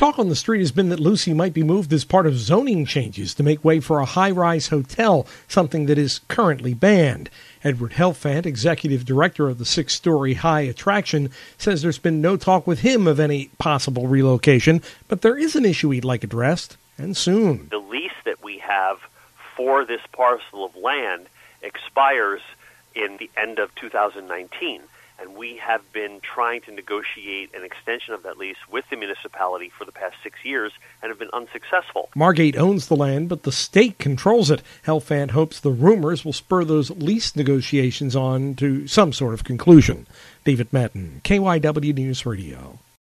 Talk on the street has been that Lucy might be moved as part of zoning changes to make way for a high-rise hotel, something that is currently banned. Edward Helfand, executive director of the six-story high attraction, says there's been no talk with him of any possible relocation, but there is an issue he'd like addressed, and soon. The lease that we have for this parcel of land expires in the end of 2019. And we have been trying to negotiate an extension of that lease with the municipality for the past 6 years and have been unsuccessful. Margate owns the land, but the state controls it. Helfand hopes the rumors will spur those lease negotiations on to some sort of conclusion. David Madden, KYW News Radio.